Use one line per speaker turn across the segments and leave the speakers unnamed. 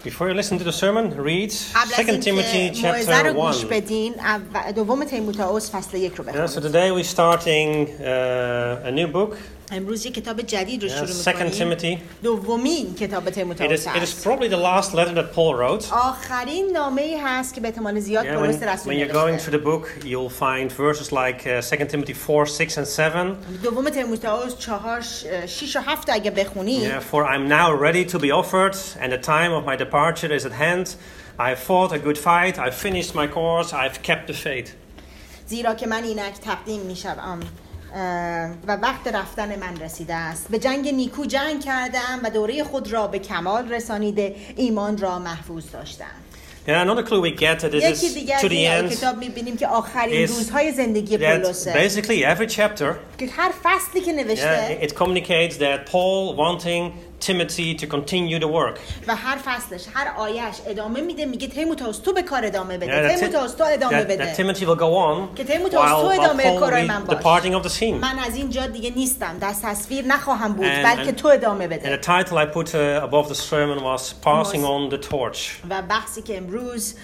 Before you listen to the sermon, read 2 Timothy chapter 1.
دوم تیموتائوس فصل 1 رو بخونید.
So today we're starting a new book.
امروز یک کتاب جدید رو شروع
می‌کنیم. 2 Timothy.
دومین کتاب تیموتائوس
It is probably the last letter that Paul wrote.
آخرین نامه‌ای هست که به احتمال زیاد پولس رسول
نوشته. When you're going through the book, you'll find verses like 2 Timothy 4, 6 and 7.
دوم تیموتائوس 4 6 و 7 اگه بخونید.
For I'm now ready to be offered and the time of my departure is at hand. I have fought a good fight, I've finished my course, I've kept the faith.
زیرا که من اینک تقدیم میشم و وقت رفتن من رسیده است. به جنگ نیکو جنگ کردم و دوره خود را به کمال رسانیده، ایمان را محفوظ داشتم.
Yeah, another clue we get that this is to the end.
کتاب می‌بینیم که آخرین روزهای زندگی پولسه.
Basically every chapter.
که هر فصلی که نوشته.
It communicates that Paul wanting Timothy to continue the work.
و هر فصلش هر آیه‌اش ادامه میده، میگه تیموتائوس تو به کار ادامه بده. تیموتائوس تو ادامه بده.
That Timothy will go on.
که تیموتائوس تو ادامه کارای من باش.
Departing of the scene.
من از اینجا دیگه نیستم، در تصویر نخواهم بود، بلکه تو ادامه بده.
And the title I put above the sermon was Passing on the Torch.
و بحثی که امروز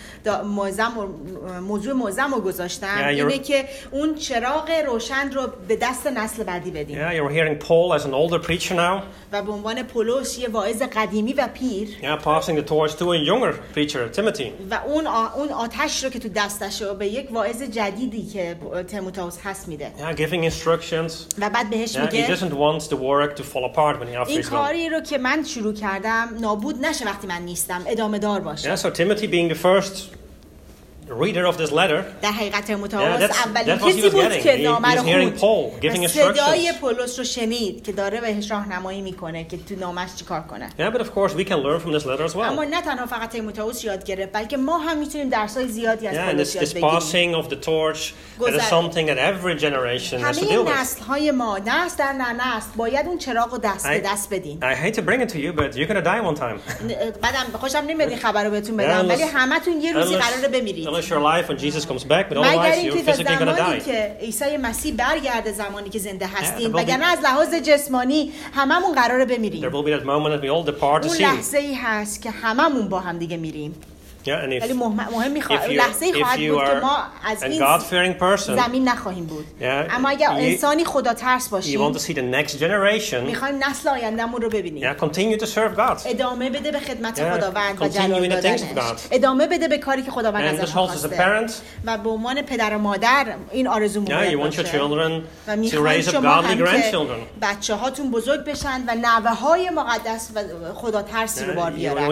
موضوع معظم رو گذاشتم اینه که اون چراغ روشن رو به دست نسل بعدی بدیم.
Yeah, you're hearing Paul as an older preacher now.
و به عنوان پولس یه واعظ قدیمی و پیر.
Yeah, passing the torch to a younger preacher, Timothy.
و اون آتش رو که تو دستشه به یک واعظ جدیدی که تیموتائوس هست میده.
Yeah, giving instructions.
و بعد بهش میگه
he doesn't want the work to fall apart when he after
این کاری رو که من شروع کردم نابود نشه وقتی من نیستم، ادامه دار باشه.
Yeah, so Timothy being the first reader of this letter.
در حقیقت تیموتائوس اولین کسی بود که نامه رو خوند. صدای پولس رو شنید که داره بهش راهنمایی میکنه که تو نامش چیکار کنه.
Yeah, but of course we can learn from this letter as well.
اما نه تنها فقط تیموتائوس یاد گرفت، بلکه ما هم میتونیم درسای زیادی از پولس یاد بگیریم.
Passing of the torch that is something that every generation has to deal with.
همه نسل‌های ما نسل در نسل باید اون چراغ رو دست به دست بدین.
I hate to bring it to you, but you're going to die one time.
بعدم خوشم نمیاد این خبر رو بهتون بدم، ولی همتون یه روزی قراره بمیرید.
Your life when Jesus comes back, but otherwise you're physically going to die.
که عیسی مسیح برگرده زمانی که زنده هستیم، وگرنه از لحاظ جسمانی هممون قراره بمیریم.
There will be that moment that we all depart the scene.
اون لحظه‌ای هست که هممون با هم دیگه میریم. ولی مهم لحظه‌ای خواهد بود که ما از این زمین نخواهیم بود. اما اگر انسانی خدا ترس باشیم، میخوایم نسل آینده‌مون رو ببینیم.
Continue to serve God.
ادامه بده به خدمت خداوند و جلال دادنش. ادامه بده به کاری که خداوند ازش خواسته. و به عنوان پدر و مادر این آرزو باشه. و میخوایم شما هم که بچه‌هاتون بزرگ بشن و نوه‌های مقدس و خدا ترسی رو بار بیارن.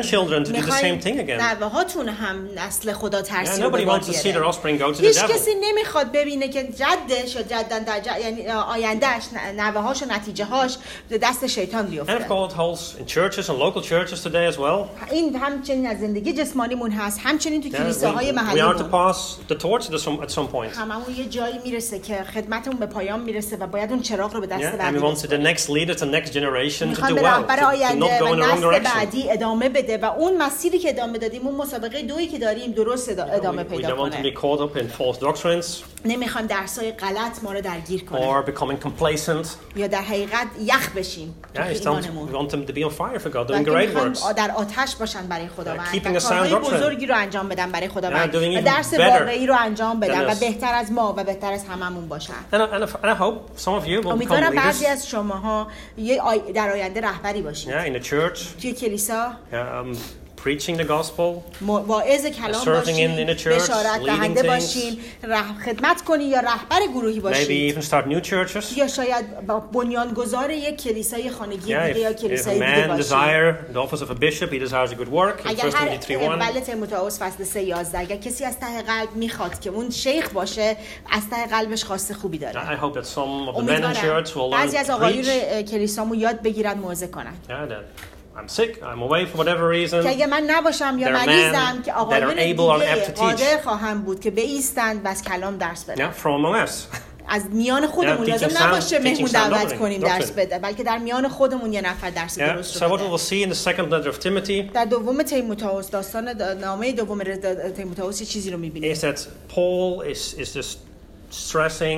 نوه‌هاتون هم نسل خدا ترسی رو بار بیارن. هیچ کسی نمیخواد ببینه که جدش یا جدن یعنی آیندهش نوه‌هاش و نتیجه‌هاش دست شیطان بیفته.
And of course it holds in churches and local churches today as well.
این همچنین از زندگی جسمانیمون هست، همچنین تو کلیساهای محلیمون.
We are to pass the torch at some point.
هممون یه جایی میرسه که خدمتمون به پایان میرسه و باید اون چراغ رو به دست بعدی.
And we want the next leader, the next generation to do well.
رهبر آینده و نسل بعدی ادامه بده و اون مسیری که ادامه دادیم، اون مسابقه دویی که داریم درست ادامه پیدا کنه.
We don't want to be caught up in false doctrines.
نمیخوایم درسای غلط ما رو درگیر کنه.
Or becoming complacent.
یا در حقیقت یخ بشیم.
We want them to be on fire for God, doing great works.
در آتش باشن برای خداوند.
Keeping a sound doctrine.
بزرگی رو انجام بدن برای خداوند. و درس واقعی رو انجام بدن و بهتر از ما و بهتر از هممون باشن.
And I hope some of you will become leaders.
امیدوارم بعضی از شماها در آینده رهبری باشید.
In a church.
توی کلیسا.
Preaching the gospel,
واعظ کلام باشین، بشارت دهنده باشین، خدمت کنین یا رهبر گروهی باشین.
Maybe even start new churches.
یا شاید بنیانگذار یک کلیسای خانگی دیگه یا کلیسای دیگه باشین.
Desire the office of a bishop, he desires a good work.
اگر اول تیموتائوس فصل 3:11 اگر کسی از ته قلب میخواد که اون شیخ باشه، از ته قلبش خواسته خوبی داره.
I hope that some of the men in church will learn to preach.
بعضی از آقایون کلیسامون یاد بگیرن موعظه کنن.
I'm sick, I'm away for whatever reason.
که اگه من نباشم یا مریضم که آقایون دیگه قادر خواهم بود که بایستند و از کلام درس بدن.
From among us.
از میان خودمون لازم نباشه مهمون دعوت کنیم درس بده، بلکه در میان خودمون یه نفر درس درست رو
بده. So what we'll see in the second letter of Timothy.
در دوم تیموتائوس، داستان نامه دوم تیموتائوس چیزی رو می‌بینیم.
Is that Paul is just stressing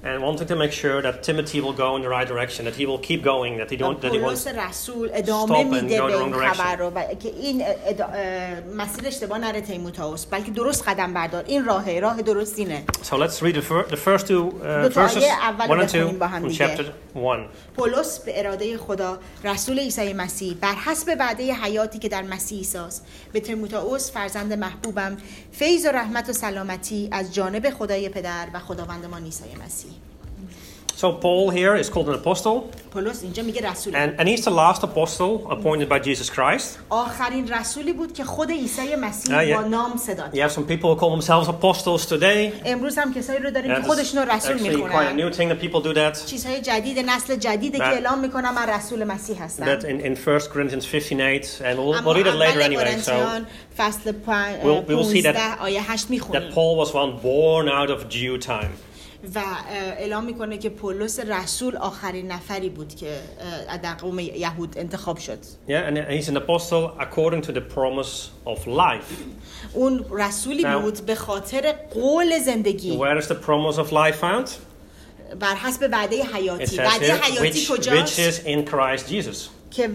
and wanting to make sure that Timothy will go in the right direction, that he will keep going, that he won't stop and go the wrong direction.
که این مسیر اشتباه نره تیموتائوس، بلکه درست قدم بردار. این راه درست اینه.
So let's read the first two verses 1 and 2 from chapter 1.
پولس به اراده خدا رسول عیسی مسیح بر حسب وعده حیاتی که در مسیح عیسی است، به تیموتائوس فرزند محبوبم، فیض و رحمت و سلامتی از جانب خدای پدر و خداوندمان عیسی مسیح.
So Paul here is called an apostle.
پولس اینجا میگه رسول.
And he's the last apostle appointed by Jesus Christ.
آخرین رسولی بود که خود عیسی مسیح با نام صدا کرد.
You have some people who call themselves apostles today.
امروز هم کسایی رو داریم که خودشون رو رسول میخونن.
Quite a new thing that people do that.
چیزهای جدید، نسل جدیدی که اعلام میکنن من رسول مسیح هستم.
That in 1 Corinthians 15:8 and we'll read it later anyway. So
فصل 15 آیه 8 میخونیم.
That Paul was one born out of due time.
و اعلام میکنه که پولس رسول آخرین نفری بود که در قوم یهود انتخاب شد.
Yeah, and he's an apostle according to the promise of life.
اون رسولی بود به خاطر قول زندگی.
Where is the promise of life found?
بر حسب وعده حیاتی. وعده حیاتی کجاست؟
Which is in Christ Jesus.
که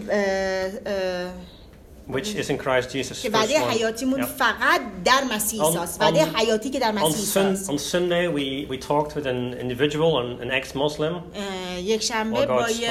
Which is in Christ Jesus.
که وعده حیاتیمون فقط در مسیح است. وعده حیاتی که در مسیح است.
On Sunday we talked with an individual, an ex-Muslim.
یک شنبه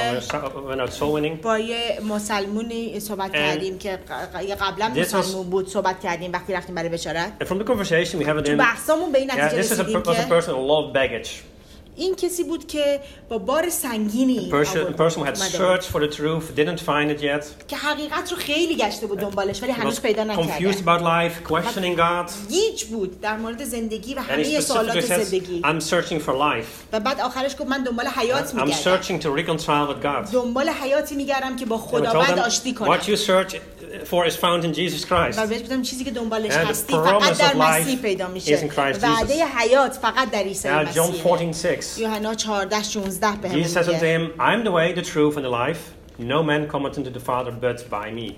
با یه مسلمانی صحبت کردیم که قبلا مسلمان بود، صحبت کردیم وقتی رفتیم برای بشارت.
And from the conversation we have with him.
بحثمون به این نتیجه رسیدیم که
this is a person who loved baggage.
این کسی بود که با بار سنگینی
person who had searched for the truth, didn't find it yet.
که حقیقت رو خیلی گشته بود دنبالش ولی هنوز پیدا نکرده.
Confused about life, questioning God.
گیج بود در مورد زندگی و همه سوالات زندگی.
I'm searching for life.
و بعد آخرش گفت من دنبال حیات میگردم.
I'm searching to reconcile with God.
دنبال حیاتی میگردم که با خداوند آشتی کنم.
What you search for is found in Jesus Christ.
و بهش گفتم چیزی که دنبالش هستی فقط در مسیح پیدا میشه. وعده حیات فقط در عیسی مسیح.
John 14:6.
یوحنا 14:16 بهمون
Jesus says unto him, I am the way, the truth, and the life. No man cometh unto the Father but by me.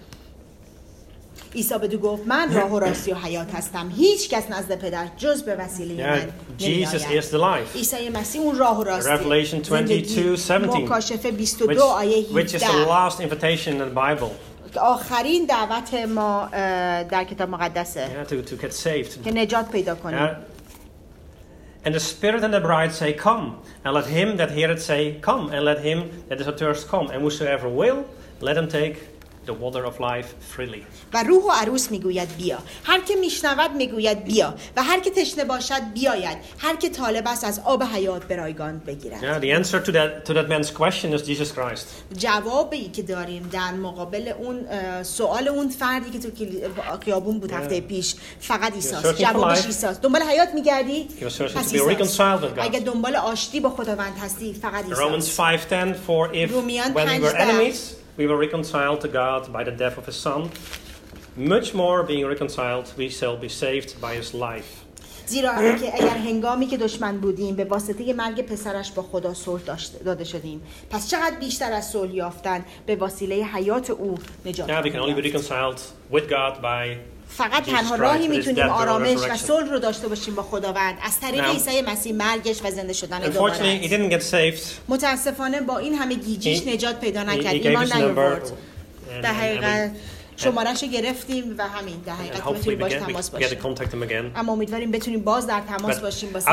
عیسی بدو گفت من راه و راستی و حیات هستم. هیچ کس نزد پدر جز به وسیله من
نمی‌آید. Jesus is the life.
عیسی مسیح اون راه و راستی.
Revelation 22:17.
مکاشفه 22 آیه 17.
Which is the last invitation in the Bible.
آخرین دعوت ما در کتاب مقدسه.
To get saved.
که نجات پیدا کنیم.
And the Spirit and the bride say, Come. And let him that heareth say, Come. And let him that is athirst come. And whosoever will, let him take the water of life freely.
و روح و عروس میگوید بیا. هر که میشنود میگوید بیا. و هر که تشنه باشد بیاید. هر که طالب است از آب حیات به رایگان بگیرد.
Yeah, the answer to that man's question is Jesus Christ.
جوابی که داریم در مقابل اون سوال اون فردی که تو خیابون بود هفته پیش فقط عیسی است. جوابش عیسی است. دنبال حیات میگردی؟
پس
اگه دنبال آشتی با خداوند هستی فقط عیسی است.
Romans 5:10 for if when we were enemies we were reconciled to God by the death of his son, much more being reconciled we shall be saved by his life.
زیرا که اگر هنگامی که دشمن بودیم به واسطه مرگ پسرش با خدا صلح داده شدیم پس چقدر بیشتر از صلح یافتن به وسیله حیات او نجات
we can only be reconciled with God by
فقط تنها راهی میتونیم آرامش و صلح رو داشته باشیم با خداوند از طریق عیسی مسیح مرگش و زنده شدن دوباره. متاسفانه با این همه گیجیش نجات پیدا نکرد، ایمان نیاورد. در حقیقت شماره‌شو گرفتیم و همین در حقیقت میتونیم باش تماس باشیم. اما امیدواریم بتونیم باز در تماس باشیم با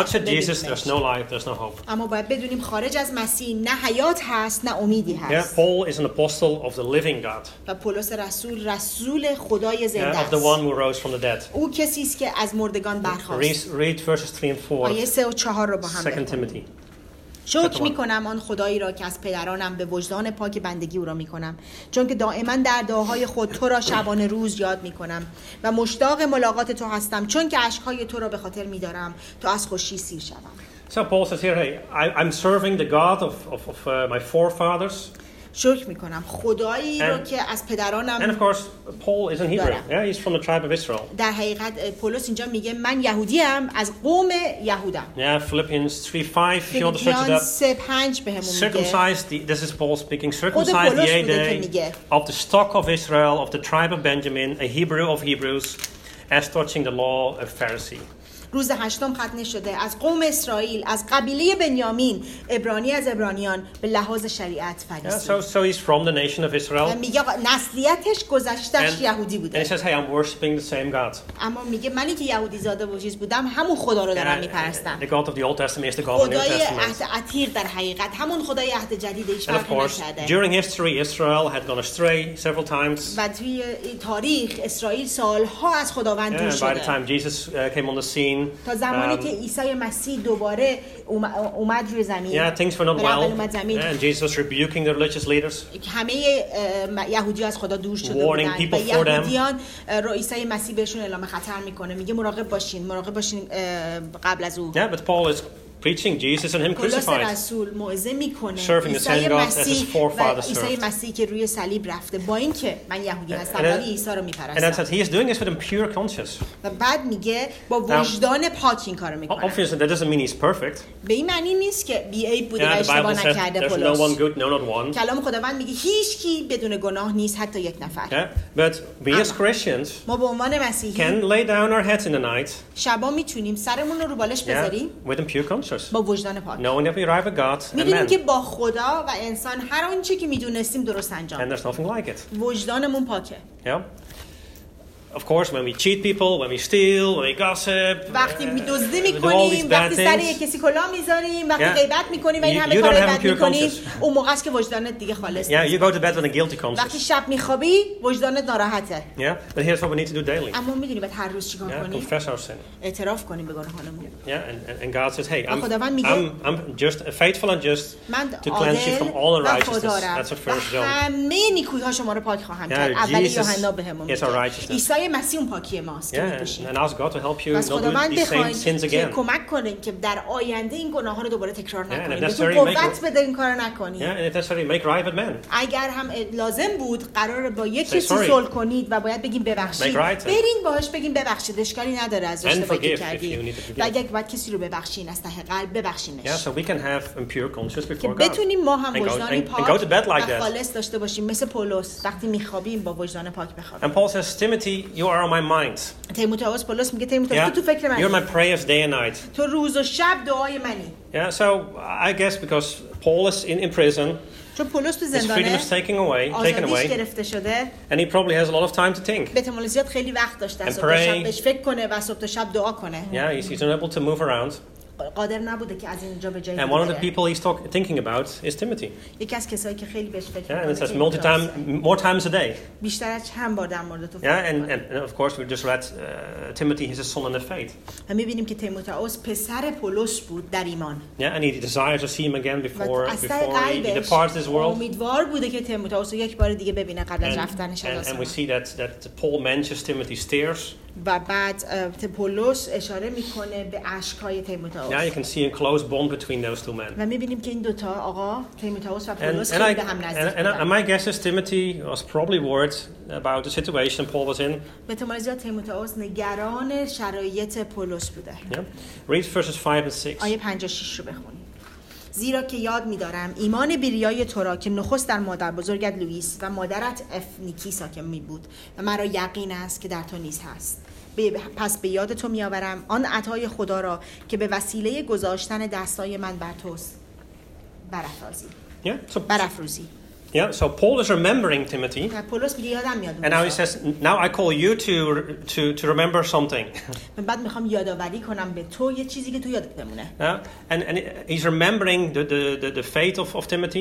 اما باید بدونیم خارج از مسیح نه حیات هست نه امیدی هست.
Paul is an apostle of the living God.
و پولس رسول خدای زنده است.
Of the one who rose from the dead.
او کسی است که از مردگان برخاست.
Read verses 3 and 4.
آیه 3 و 4 رو با هم
بخونیم.
شکر میکنم آن خدایی را که از پدرانم به وجدان پاک بندگی او را میکنم، چون که دائما در دعاهای خود تو را شبانه روز یاد میکنم و مشتاق ملاقات تو هستم، چون که اشکهای تو را به خاطر میدارم تا از خوشی سیر شوم.
So Paul says here, hey, I'm serving the God of my forefathers.
شکر میکنم خدایی رو که از پدرانم.
And of course Paul is in Hebrew. Yeah, he's from the tribe of Israel.
در حقیقت پولس اینجا میگه من یهودیم از قوم یهودم.
Yeah, Philippians 3:5 if you want to search it up.
3:5 بهمون میگه.
Circumcised, this is Paul speaking. Circumcised the eighth day of the stock of Israel of the tribe of Benjamin, a Hebrew of Hebrews, as touching the law, a Pharisee.
روز 8 ختم شده از قوم اسرائیل از قبیله بنیامین عبرانی از عبرانیان به لحاظ شریعت فریسی.
So he's from the nation of Israel.
میگه نسلیتش گذشته‌اش یهودی بوده.
And he says, hey, I'm worshiping the same God.
اما میگه منی که یهودی زاده و چیز بودم همون خدا رو دارم میپرستم.
The God of the Old Testament is the God of the New Testament.
خدای عتیق در حقیقت همون خدای عهد جدید هیچ فرقی نکرده.
During history Israel had gone astray several times.
و توی تاریخ اسرائیل سالها از خداوند دور شده.
By the time Jesus came on the scene.
تا زمانی که عیسی مسیح دوباره اومد روی زمین.
Things were not well. And Jesus was rebuking the religious leaders.
همه یهودی‌ها از خدا دور شده بودند. و یهودیان رو عیسی مسیح بهشون اعلام خطر میکنه. میگه مراقب باشین قبل از او.
Yeah, but Paul is preaching Jesus and him crucified.
رسول موعظه میکنه
serving the same God as his forefathers served.
عیسی مسیح که روی صلیب رفته با اینکه من یهودی هستم ولی عیسی رو میپرستم.
And that he is doing this with a pure conscience.
و بعد میگه با وجدان پاک این کارو میکنه.
Obviously that doesn't mean he's perfect.
به این معنی نیست که بی‌عیب بوده و اشتباه نکرده پولس.
No one good, no not one.
کلام خداوند میگه هیچ کی بدون گناه نیست حتی یک نفر.
But we as Christians
ما به عنوان مسیحی
can lay down our heads in the night.
شبا میتونیم سرمون رو بالش بذاریم.
With a pure conscience.
با وجدان پاک.
Knowing that we arrive at God and man.
میدونیم که با خدا و انسان هر آنچه که میدونستیم درست انجام.
And there's nothing like it.
وجدانمون پاکه.
Yeah. Of course, when we cheat people, when we steal, when we gossip,
وقتی میدزدی میکنیم، وقتی سر کسی کلاه میذاریم، وقتی غیبت میکنیم و این همه کارا بد میکنیم، اون موقع است که وجدانت دیگه خالص نیست.
Yeah, you go to bed with a guilty conscience.
وقتی شب میخوابی، وجدانت ناراحته.
Yeah, but here's what we need to do daily.
اما میدونی باید هر روز چیکار کنیم؟
Confess our sin.
اعتراف کنیم به گناهانمون.
Yeah, and God says, hey, I'm just faithful and just to cleanse you from all unrighteousness. That's what first John.
همه نیکویی‌ها شما رو پاک خواهم کرد. اول یوحنا بهمون میگه. عیسی مسیح اون پاکی ماست.
And ask God to help you not do these same sins again.
کمک کنین که در آینده این گناه‌ها رو دوباره تکرار نکنید. بهتون قوت بده این کارو نکنید.
Yeah, and if necessary, make right with men.
اگر هم لازم بود قرار با یک کسی صلح کنید و باید بگیم ببخشید. برین باهاش بگین ببخشید. اشکالی نداره از اشتباهی که کردید. و اگر باید کسی رو ببخشین از ته قلب ببخشینش.
Yeah, so we can have a pure conscience before God.
بتونیم ما هم وجدانی پاک و خالص داشته باشیم مثل پولس وقتی میخوابیم با وجدان پاک بخوابیم.
And Paul says, Timothy, you are on my mind.
تیموتائوس پولس میگه تیموتائوس تو فکر منی.
You're my prayers day and night.
تو روز و شب دعای منی.
Yeah, so I guess because Paul is in prison.
چون پولس تو زندانه.
His freedom is taken away.
گرفته شده.
And he probably has a lot of time to think.
به احتمال زیاد خیلی وقت داشته صبح تا شب بهش فکر کنه و صبح تا شب دعا کنه.
Yeah, he's unable to move around.
قادر نبوده که از اینجا به جایی
And one of the people he's thinking about is Timothy.
یکی از کسایی که خیلی بهش فکر
می‌کنه. And it says more times a day.
بیشتر از چند بار در مورد تو.
Yeah, and of course we just read Timothy he's a son in the faith.
و می‌بینیم که تیموتائوس پسر پولس بود در ایمان.
Yeah, and he desires to see him again before he departs this world.
امیدوار بوده که تیموتائوس رو یک بار دیگه ببینه قبل از رفتنش از آسمان.
And we see that Paul mentions Timothy's tears.
و بعد پولس اشاره میکنه به اشک‌های تیموتائوس.
Yeah, you can see a close bond between those two men.
و می‌بینیم که این دو تا آقا تیموتائوس و پولس خیلی به هم نزدیک.
And my guess is Timothy was probably worried about the situation Paul was in.
به احتمال زیاد تیموتائوس نگران شرایط پولس بوده.
Yeah. Read verses 5 and 6.
آیه 5 و 6 رو بخونید. زیرا که یاد می‌دارم ایمان بیریای تو را که نخست در مادر بزرگت لوئیس و مادرت افنیکی ساکن می بود و مرا یقین است که در تو نیز هست. پس به یاد تو میآورم آن عطای خدا را که به وسیله گذاشتن دستای من بر توست برافروزی.
Yeah, so Paul is remembering Timothy. And now he says, now I call you to remember something. And he's remembering the faith of Timothy.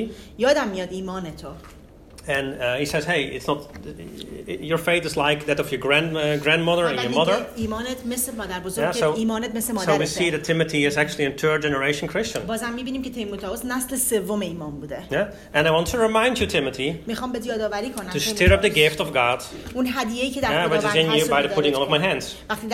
And he says, hey, it's not your faith is like that of your grandmother and your mother. Yeah, so we see that Timothy is actually a third generation Christian. Yeah, and I want to remind you, Timothy, to stir up the gift of God, which is in you by the putting on of my hands.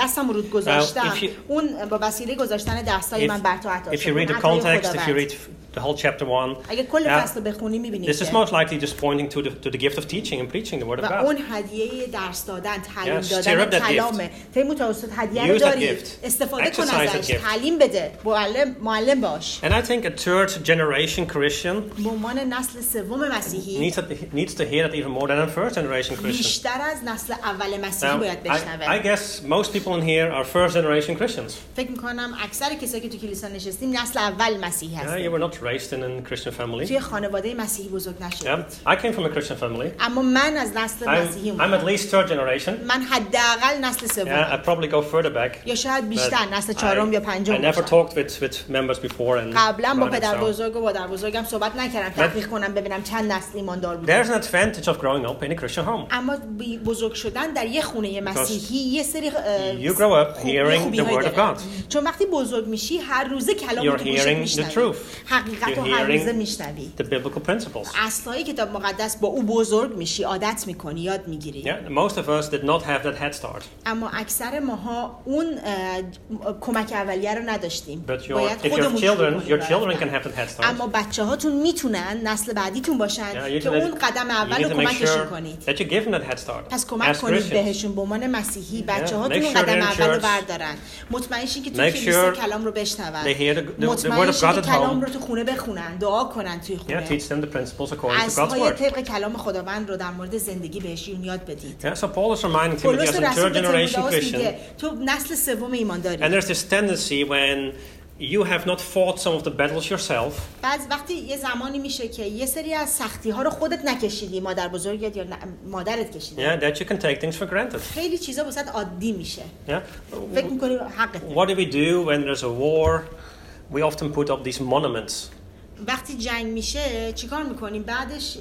If you read the context, if you read the whole chapter 1.
اگه کل فصل رو بخونی می‌بینی
this is most likely just pointing to the gift of teaching and preaching the word of God.
و اون هدیه درس دادن، تعلیم دادن کلامه. تیموتائوس هدیه رو داری، استفاده کن ازش، تعلیم بده، معلم باش.
And I think a third generation Christian
به عنوان نسل سوم مسیحی
needs to hear that even more than a first generation Christian.
بیشتر از نسل اول مسیحی باید بشنوه.
I guess most people in here are first generation Christians.
فکر می‌کنم اکثر کسایی که تو کلیسا نشستیم نسل اول مسیحی هستیم.
You were not raised in a Christian family.
توی خانواده مسیحی بزرگ نشدید.
I came from a Christian family.
اما من از نسل مسیحی
I'm at least third generation.
من حداقل نسل سوم.
I'd probably go further back.
یا شاید بیشتر نسل چهارم یا پنجم.
I never talked with members before and
قبلا با پدر بزرگ و مادر بزرگم صحبت نکردم تحقیق کنم ببینم چند نسل ایماندار بودن.
There's an advantage of growing up in a Christian home.
اما بزرگ شدن در یه خونه مسیحی یه سری
you grow up hearing the word of God.
چون وقتی بزرگ میشی هر روزه کلام رو گوشت میشنوی. حقیقت رو هر روزه میشنوی.
The biblical principles.
اصلای کتاب مقدس با او بزرگ میشی، عادت میکنی، یاد میگیری.
Most of us did not have that head start.
اما اکثر ماها اون کمک اولیه رو نداشتیم.
باید خودمون your children can have that head start.
اما بچه‌هاتون میتونن نسل بعدیتون باشن که اون قدم اول رو کمکشون کنید.
That you give them that head start.
پس کمک کنید بهشون به عنوان مسیحی بچه‌هاتون اون قدم اول رو بردارن. مطمئن شید که تو کلیسا کلام رو بشنون. مطمئن شید که کلام رو تو خونه بخونن، دعا کنن توی خونه.
Teach them the principles according to God's word.
طبق کلام خداوند رو در مورد زندگی بهشون یاد بدید.
So Paul is reminding Timothy as a third generation Christian.
تو نسل سوم ایمانداری.
And there's this tendency when you have not fought some of the battles yourself.
بعض وقتی یه زمانی میشه که یه سری از سختی‌ها رو خودت نکشیدی، مادر بزرگت یا مادرت کشیده.
That you can take things for granted.
خیلی چیزا واسط عادی میشه. فکر می‌کنی حقته.
What do we do when there's a war? We often put up these monuments.
وقتی جنگ میشه چیکار میکنیم؟ بعدش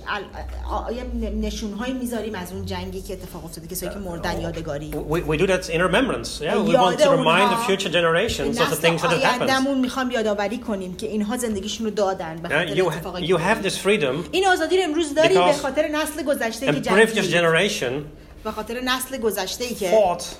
نشون‌هایی میذاریم از اون جنگی که اتفاق افتاده، کسایی که مردن، یادگاری.
We do that in remembrance. We want to remind the future generations of the things that have happened.
آینده‌مون میخوام یادآوری کنیم که اینها زندگیشون رو دادن به خاطر اتفاقی که
you have this freedom.
این آزادی رو امروز داری به خاطر نسل گذشته که
جنگید.
به خاطر نسل گذشته‌ای که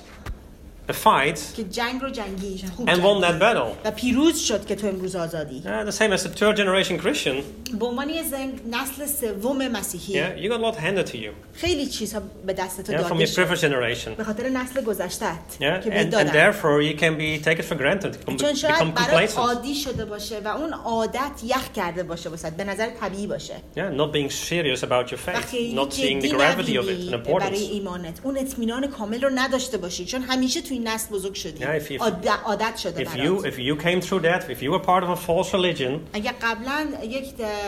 a fight
که جنگ رو جنگی
and won that battle.
و پیروز شد که تو امروز آزادی.
The same as a third generation Christian.
به عنوان یه نسل سوم مسیحی.
You got a lot handed to you.
خیلی چیزها به دست تو داده
from your previous generation.
به خاطر نسل گذشته‌ات که
and therefore you can be take it for granted.
چون شاید برات عادی شده باشه و اون عادت یخ کرده باشه واسه به نظر طبیعی باشه.
Not being serious about your faith, not seeing the gravity of it and importance.
برای ایمانت اون اطمینان کامل رو نداشته باشی چون همیشه تو این نسل بزرگ شدی. عادت شده برات.
If you came through that, if you were part of a false religion.
اگه قبلا یک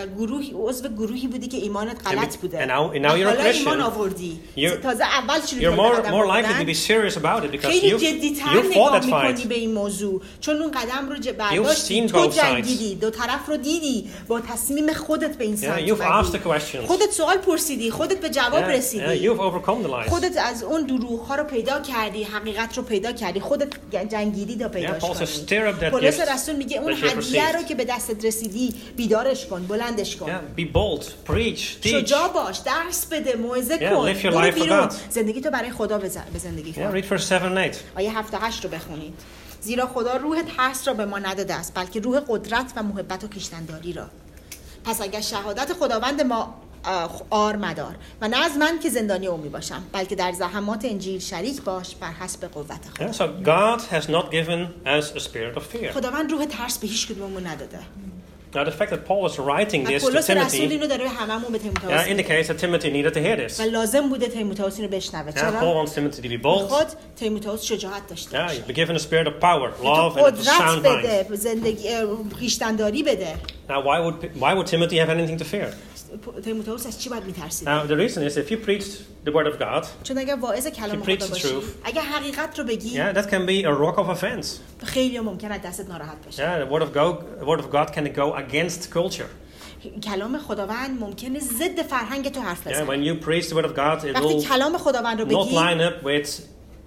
عضو گروهی بودی که ایمانت غلط بوده.
And now you're a Christian.
ایمان آوردی. تازه اول شروع کردی.
You're more likely to be serious about it because you fought that fight.
به این موضوع چون اون قدم رو برداشتی، تو جنگیدی، دو طرف رو دیدی، با تصمیم خودت به این سمت
اومدی.
خودت سوال پرسیدی، خودت به جواب رسیدی. خودت از اون دروغ‌ها رو پیدا کردی، حقیقت رو پیدا کردی، خودت جنگیدی تا پیداش کنی. پولس رسول میگه اون هدیه رو که به دستت رسیدی بیدارش کن، بلندش کن.
Be bold, preach, teach.
شجاع باش، درس بده، موعظه کن.
Live your life for God.
زندگی تو برای خدا به زندگی کن.
Read verse 7 and 8.
آیه 7 و 8 رو بخونید. زیرا خدا روح ترس را به ما نداده است بلکه روح قدرت و محبت و خویشتن‌داری را. پس اگر شهادت خداوند ما آر مدار و نه از من که زندانی او می باشم بلکه در زحمات انجیل شریک باش بر حسب قوت خدا.
So God has not given us a spirit of fear.
خداوند روح ترس به هیچ کدوممون نداده.
Now the fact that Paul was writing this to Timothy indicates that Timothy needed to hear this.
و لازم بوده تیموتائوس اینو بشنوه. چرا؟
Paul wants Timothy to be bold.
خود تیموتائوس شجاعت داشته باشه.
Be given a spirit of power, love and a sound mind.
زندگی خویشتن‌داری بده.
Now why would Timothy have anything to fear?
تیموتائوس از چی باید می‌ترسید؟
Now the reason is if you preached the word of God,
چون اگه واعظ کلام خدا باشی، اگه حقیقت رو بگی،
that can be a rock of offense.
خیلی ممکنه دستت ناراحت باشه.
The word of God can go against culture.
کلام خداوند ممکنه ضد فرهنگ تو حرف بزنه.
When you preach the word of God, it will
کلام خداوند رو بگی،
not line up with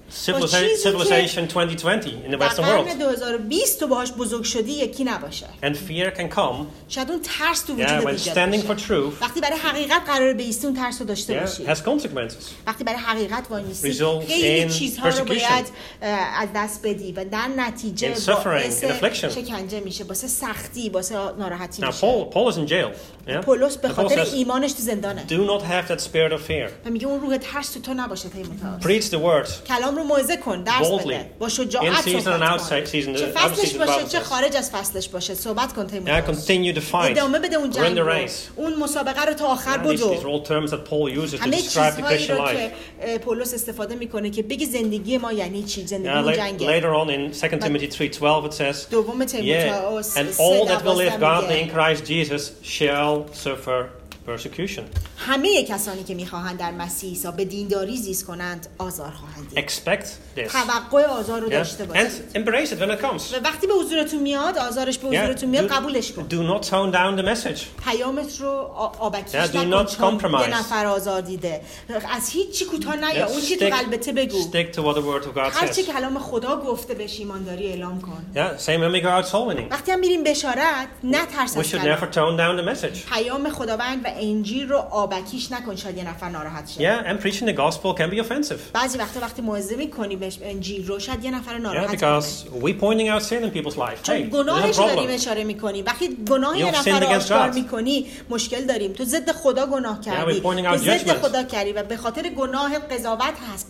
civilization 2020 in the Western world.
در قرن 2020 تو باهاش بزرگ شدی یکی نباشه.
And fear can come.
شاید اون ترس تو وجودت
ایجاد بشه. وقتی
برای حقیقت قرار بایستی اون ترس رو داشته باشی.
Has consequences.
وقتی برای حقیقت وایمیستی خیلی چیزها رو باید از دست بدی و در نتیجه باعث شکنجه میشه، واسه سختی، واسه ناراحتی میشه.
Paul is in jail.
پولس به خاطر ایمانش تو زندانه.
Do not have that spirit of fear.
و میگه اون روح ترس تو نباشه تیموتائوس.
Preach the word.
کلام رو موعظه کن، درس بده. با شجاعت صحبت کن. چه فصلش باشه چه خارج از فصلش باشه صحبت کن تیموتائوس.
Continue to fight.
ادامه بده اون جنگ رو. اون مسابقه رو تا آخر بدو.
These are all terms that Paul uses to describe the Christian life.
که پولس استفاده میکنه که بگی زندگی ما یعنی چی؟ زندگی جنگه.
Later on in 2 Timothy 3:12 it says,
دوم تیموتائوس
and all that will live godly in Christ Jesus shall suffer persecution.
همه کسانی که میخواهند در مسیح عیسی به دینداری زیست کنند آزار خواهند دید.
Expect this.
توقع آزار رو داشته باشید.
And embrace it when it comes.
و وقتی به حضورتون میاد، آزارش به حضورتون میاد، قبولش کن.
Do not tone down the message.
پیامت رو آبکیش نکن. یه نفر آزار دیده. از هیچ چی کوتاه نیا. اون چی تو قلبت بگو.
Stick to what the word of God says.
هر چی کلام خدا گفته بهش ایمانداری اعلام کن.
Yeah, same when we go out soul winning.
وقتی هم میریم بشارت، نترس از
کلام. We should never tone down the message.
پیام خداوند و انجیل رو آبکیش نکن، شاید یه نفر ناراحت شه.
Yeah, and preaching the gospel can be offensive.
بعضی وقتی موعظه می‌کنی بهش انجیل رو، شاید یه نفر ناراحت
کنه. Yeah, because we pointing out sin in people's life.
چون گناهش رو داریم اشاره می‌کنی. وقتی گناه یه نفر رو آشکار می‌کنی، مشکل داریم. تو ضد خدا گناه کردی. ضد خدا کردی و به خاطر گناه قضاوت هست،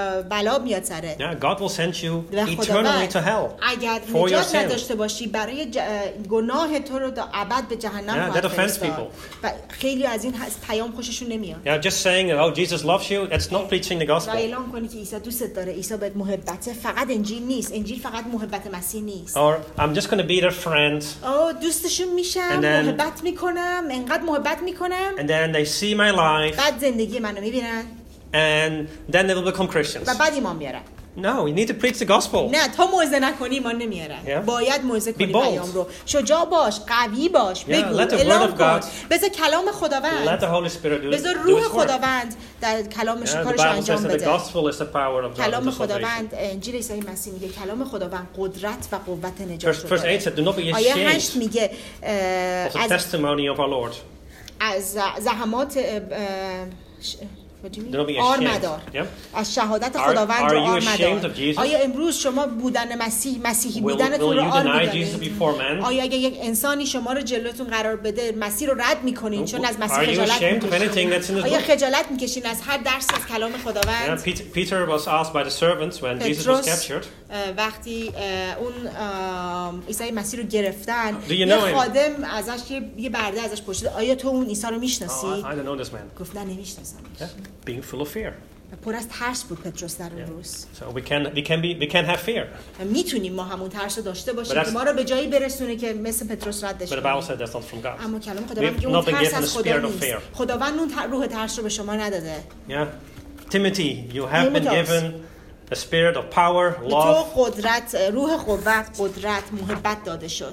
بلا میاد سرت.
Yeah, God will send you eternally to hell.
اگر نجات نداشته باشی، برای گناه تو رو تا ابد به جهنم خواهد فرستاد. و خیلی از این پیام خوششون نمیاد.
Yeah, just saying oh Jesus loves you, that's not preaching the gospel.
اعلام کنی که عیسی دوستت داره، عیسی بهت محبته، فقط انجیل نیست. انجیل فقط محبت مسیح نیست.
Or I'm just going to be their friend.
دوستشون میشم، محبت میکنم، انقدر محبت میکنم.
And then they see my life.
بعد زندگی منو میبینن.
And then they will become Christians.
و بعد ایمان میارن.
No, we need to preach the gospel.
نه، تا موعظه نکنی ایمان نمیارن. باید موعظه کنی پیام رو. شجاع باش، قوی باش، بگو، اعلام کن. بذار کلام خداوند.
Let the Holy Spirit do.
بذار روح خداوند در کلامش کارش انجام بده.
The gospel is the power of God.
کلام خداوند، انجیل عیسی مسیح میگه کلام خداوند قدرت و قوت نجات رو داره.
Verse 8 said, do not be ashamed.
آیه 8 میگه
از testimony of our Lord.
از زحمات آرمدار از شهادت خداوند رو آرمدار. آیا امروز شما بودن مسیحی بودنتون رو آر میدانید؟ آیا اگه یک انسانی شما رو جلوتون قرار بده مسیح رو رد میکنین چون از مسیح خجالت میکشین؟ آیا خجالت میکشین از هر درس از کلام خداوند؟
Peter was asked by the servants when Jesus was captured.
وقتی اون عیسی مسیح رو گرفتن یه خادم ازش یه برده ازش پرسید آیا تو اون عیسی رو میشناسی؟ گفت نه نمیشناسم.
Being full of fear.
پر از ترس بود پتروس در اون روز.
So we can have fear.
میتونیم ما همون ترس رو داشته باشیم که ما رو به جایی برسونه که مثل پتروس رد بشیم.
But the Bible said that's not from God.
اما کلام خداوند میگه اون ترس از خدا نیست. خداوند اون روح ترس رو به شما نداده.
Yeah. Timothy, you have been given a spirit of power, love.
تو قدرت، روح قدرت، محبت داده شد.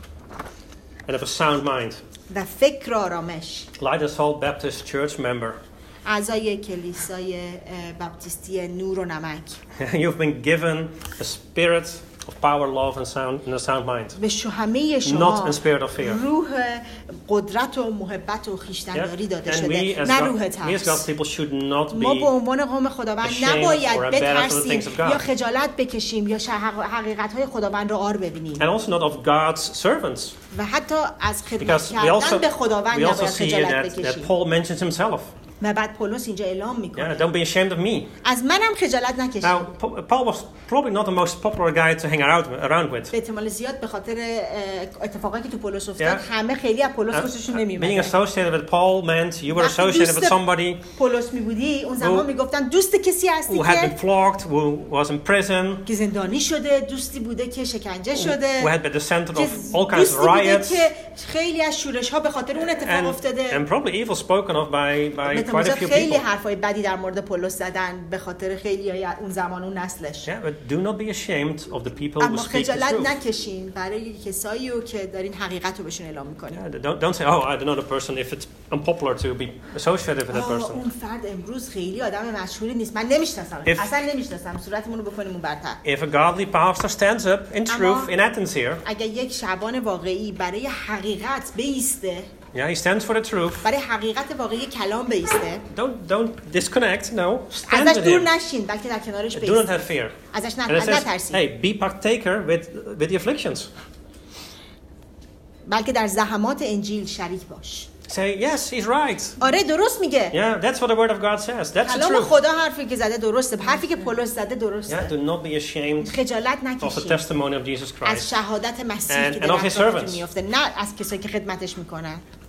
And of a sound mind.
و فکر آرامش.
Lighthouse Baptist Church member.
اعضای کلیسای بپتیستی نور و نمک.
You've been given a spirit of power, love, and a sound mind.
به همه شما
not a spirit of fear.
روح قدرت و محبت و خویشتن‌داری داده شده، نه روح ترس. ما به عنوان قوم خداوند نباید بترسیم یا خجالت بکشیم یا حقیقت‌های خداوند رو آر ببینیم.
And also not of God's servants.
و حتی از خدمت کردن به خداوند نباید خجالت بکشیم.
Paul mentions himself.
و بعد پولس اینجا اعلام میکنه.
Don't be ashamed of me.
از منم خجالت نکشید.
Now, Paul was probably not the most popular guy to hang around with.
به احتمال زیاد به خاطر اتفاقاتی که تو پولس افتاد همه خیلی از پولس خوششون نمیومد.
Being associated with Paul meant you were associated with somebody.
پولس میبودی اون زمان میگفتن دوست کسی هستی که
who had been flogged, who was in prison.
که زندانی شده، دوستی بوده که شکنجه شده.
Who had been the center of all kinds of riots.
که خیلی از شورش ها به خاطر اون اتفاق افتاده.
And probably evil spoken of by
اعتماد خیلی حرفای بدی در مورد پولس زدن به خاطر خیلی اون زمان اون نسلش.
Yeah, but do not be ashamed of the people who speak the truth.
خجالت نکشین برای کسایی که دارین حقیقت رو بهشون اعلام میکنین.
Don't say, oh, I don't know the person if it's unpopular to be associated with that person.
اون فرد امروز خیلی آدم مشهوری نیست. من نمیشناسم. اصلا نمیشناسم. صورتمون رو بکنیم اون برتر.
If a godly pastor stands up in truth in Athens here.
اگه یک شبان واقعی برای حقیقت بایسته.
Yeah, he stands for the truth.
برای حقیقت واقعی کلام بایسته.
Don't disconnect. No, stand
ازش
with
دور
him.
نشین بلکه در کنارش بایستید.
Do not have fear.
ازش نترسید.
Hey, be partaker with the afflictions.
بلکه در زحمات انجیل شریک باش.
Say yes, he's right.
آره درست میگه.
Yeah, that's what the word of God says. That's the truth.
کلام خدا حرفی که زده درسته. حرفی که پولس زده درسته.
Yeah, do not be ashamed
خجالت نکشید.
of the testimony of Jesus Christ.
از شهادت مسیح که در خدمتتون میفته، نه از کسایی که خدمتش میکنن.